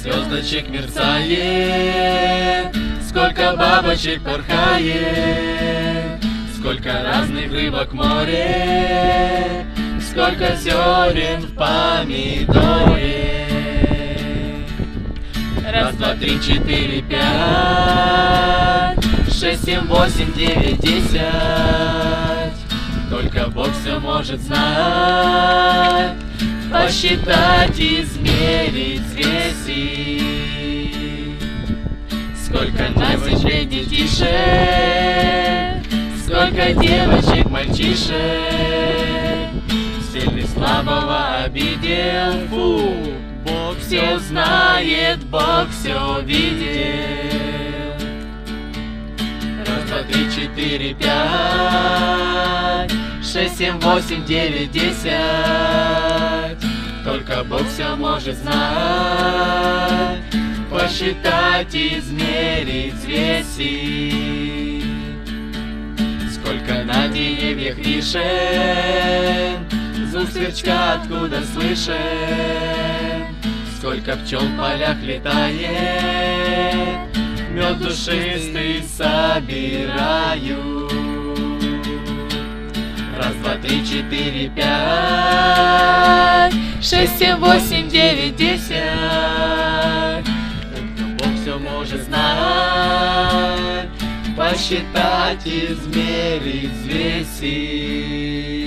звездочек мерцает, сколько бабочек порхает, сколько разных рыбок в море, сколько зерен в помидоре. Раз, два, три, четыре, пять, 6, 7, 8, 9, 10. Только Бог все может знать, посчитать, измерить, взвесить. Сколько на земле детишек, сколько девочек, мальчишек. Сильный слабого обидел, фу. Бог все знает, Бог все видел. Раз, два, три, четыре, пять, 6, 7, 8, 9, 10. Только Бог все может знать, посчитать, измерить, взвесить. Сколько на деревьях вишен, звук сверчка откуда слышен. Сколько пчел в полях летает, мед душистый собираю. Раз, два, три, четыре, пять, 6, 7, 8, 9, 10. Только Бог все может знать, посчитать, измерить, взвесить.